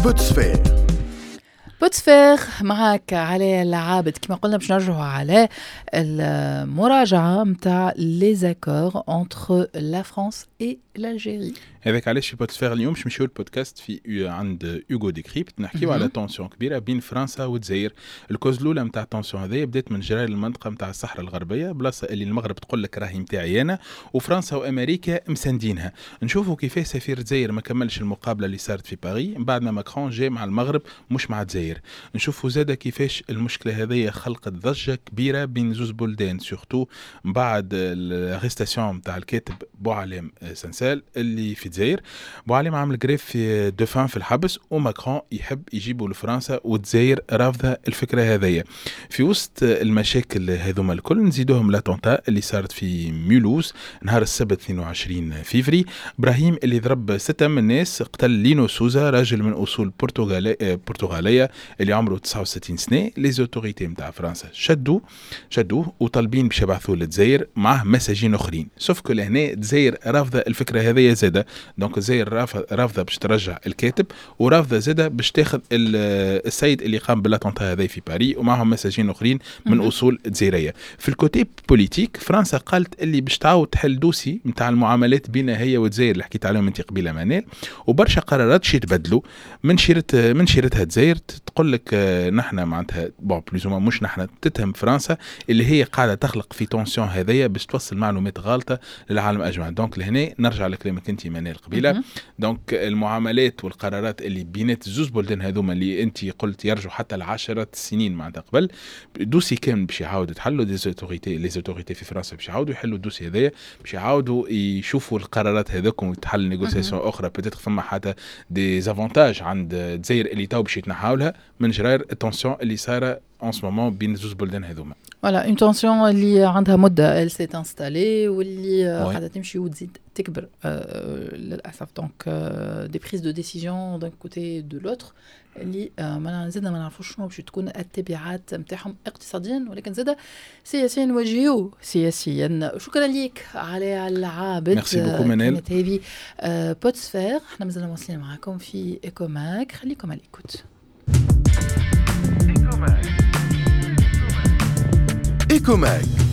بوتسفير معك على العابد. كما قلنا باش نرجعوا على المراجعة متاع les accords entre la France et l'Algérie. هذاك علاش في بوتسفير اليوم باش نمشيو البودكاست في عند يوغو ديكريبت نحكيو على تونسيون كبيره بين فرنسا والجزائر. الكوز الاولى نتاع التونسيون هذه بدات من جرار المنطقه نتاع الصحراء الغربيه، بلاصه اللي المغرب تقول لك راهي نتاعي انا، وفرنسا وامريكا مساندينها. نشوفوا كيفاش سفير الجزائر ما كملش المقابله اللي صارت في باريس من بعد ما ماكرون جاء مع المغرب مش مع الجزائر. نشوفوا زاده كيفاش المشكله هذه خلقت ضجه كبيره بين زوز بلدان، سورتو بعد الارستاسيون نتاع الكاتب بوعلام سنسال اللي في الجزائر. بوعلام عمل جريف في دوفان في الحبس، وماكرون يحب يجيبوا لفرنسا، والجزائر رافضه الفكره هذه. في وسط المشاكل هذوما الكل نزيدوهم لاتونتا اللي صارت في مولوز نهار السبت 22 فيفري. ابراهيم اللي ضرب 6 من الناس، قتل لينو سوزا راجل من اصول برتغاليه اللي عمره 69 سنه. لي زوتوريتي نتاع فرنسا شدوه وطالبين باش يبعثوه للجزائر معه مساجين اخرين. سوف كل هنا الجزائر رافضه الفكره هذه زاده، دونك الجزائر رافضه باش ترجع الكاتب، ورافضه زاده باش تاخذ السيد اللي قام بالاتونتا هذا في باريس ومعهم مساجين اخرين من اصول جزائريه. في الكوتي بوليتيك فرنسا قالت اللي باش تعاود تحل دوسي نتاع المعاملات بينها هي والجزائر اللي حكيت عليهم انت قبيله منال، وبرشا قرارات شي تبدلوا من شيرتها الجزائر. تقول لك نحن معناتها بلوز مش نحن، تتهم فرنسا اللي هي قاعده تخلق في تونسيون هذيا باش توصل معلومات غلطه للعالم اجمع. دونك لهنا نرجع لكلامك انت منال قبيله. دونك المعاملات والقرارات اللي بينات زوز بلدان هذوما اللي انت قلت يرجعوا حتى ل10 سنين معناتها قبل، دوسي كامل باش يعاودوا يتحلوا. لي زوتوريتي في فرنسا باش يعاودوا يحلوا الدوسي هذايا، باش يعاودوا يشوفوا القرارات هذوك وتحل نيغوسياسيون اخرى. بيتيتر فما حتى دي زافونتاج عند الجزائر اللي تو باش يتنحاو لها من جرار التونسيون اللي صايره en ce moment بين زوز بلدان هذوما. Voilà, une tension اللي عندها مدة elle s'est installée واللي قاعدة تمشي وتزيد تكبر للأسف. Donc des prises de décision d'un côté de l'autre اللي ما نعرفوش شنو باش تكون التبعات نتاعهم اقتصاديا ولكن زاده سياسيا وجيو سياسيا. شكرا ليك على العابد. ميرسي بوكو منال. كانت هذه بوتسفير. احنا مازلنا مواصلين معكم في إيكوماك، خليكم على الإيكوت. إيكوماك